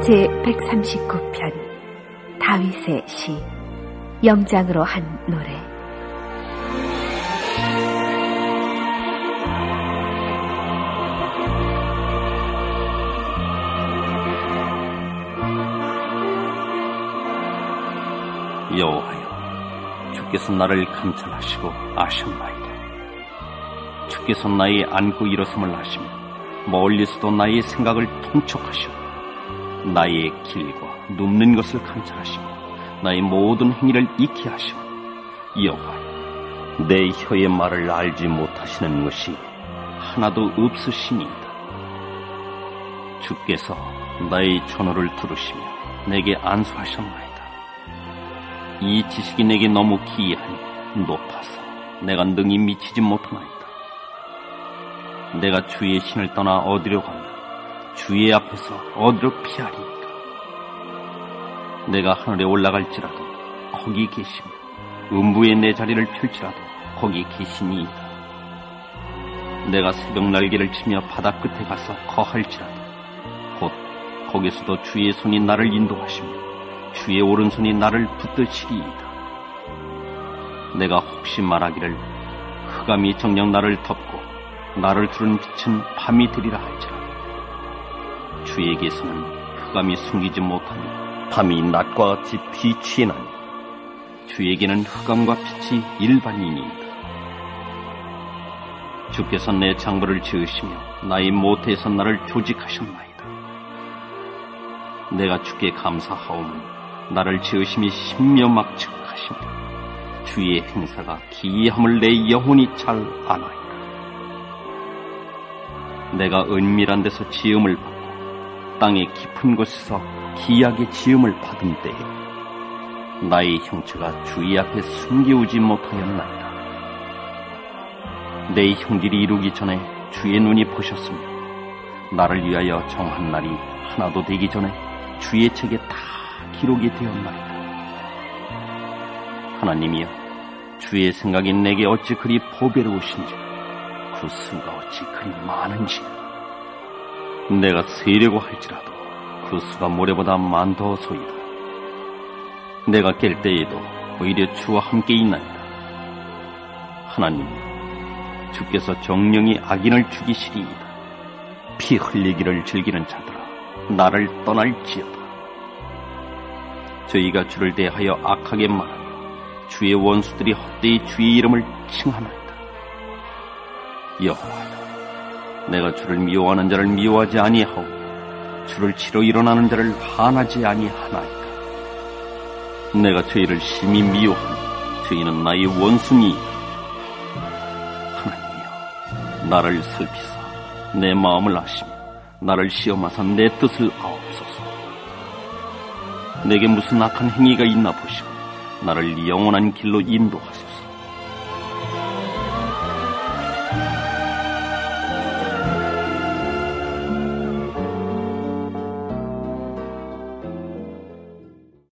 제139편 다윗의 시 영장으로 한 노래. 여호와여, 주께서 나를 감찰하시고 아셨나이다. 주께서 나의 앉고 일어섬을 아시며 멀리서도 나의 생각을 통촉하시고 나의 길과 눕는 것을 감찰하시고 나의 모든 행위를 익히 하시고 여호와여, 내 혀의 말을 알지 못하시는 것이 하나도 없으시니이다. 주께서 나의 전호를 들으시며 내게 안수하셨나이다. 이 지식이 내게 너무 기이하니 높아서 내가 능히 미치지 못하나이다. 내가 주의 신을 떠나 어디로 가며 주의 앞에서 어디로 피하리이까. 내가 하늘에 올라갈지라도 거기 계시며 음부에 내 자리를 펼치라도 거기 계시니이다. 내가 새벽 날개를 치며 바다 끝에 가서 거할지라도 곧 거기서도 주의 손이 나를 인도하시며 주의 오른손이 나를 붙드시리이다. 내가 혹시 말하기를 흑암이 정녕 나를 덮고 나를 두른 빛은 밤이 되리라 할지라도 주에게서는 흑암이 숨기지 못하며 밤이 낮과 같이 빛이 나니 주에게는 흑암과 빛이 일반이니이다. 주께서 내 장부를 지으시며 나의 모태에서 나를 조직하셨나이다. 내가 주께 감사하오니 나를 지으심이 신묘막측하십니다. 주의 행사가 기이함을 내 영혼이 잘 아나이다. 내가 은밀한 데서 지음을 받고 땅의 깊은 곳에서 기이하게 지음을 받은 때에 나의 형체가 주의 앞에 숨겨오지 못하였나이다. 내 형질이 이루기 전에 주의 눈이 보셨으며 나를 위하여 정한 날이 하나도 되기 전에 주의 책에 다 기록이 되었나이다. 하나님이여, 주의 생각이 내게 어찌 그리 보배로우신지, 그 수가 어찌 그리 많은지. 내가 세려고 할지라도 그 수가 모래보다 많더소이다. 내가 깰 때에도 오히려 주와 함께 있나이다. 하나님이여, 주께서 정령이 악인을 죽이시리이다. 피 흘리기를 즐기는 자들아, 나를 떠날지어다. 저희가 주를 대하여 악하게 말하며 주의 원수들이 헛되이 주의 이름을 칭하나이다. 여호와여, 내가 주를 미워하는 자를 미워하지 아니하오, 주를 치러 일어나는 자를 한하지 아니하나이다. 내가 저희를 심히 미워하니 저희는 나의 원수니이다. 하나님이여, 나를 살피사 내 마음을 아시며 나를 시험하사 내 뜻을 아옵소서. 내게 무슨 악한 행위가 있나 보시고 나를 영원한 길로 인도하소서.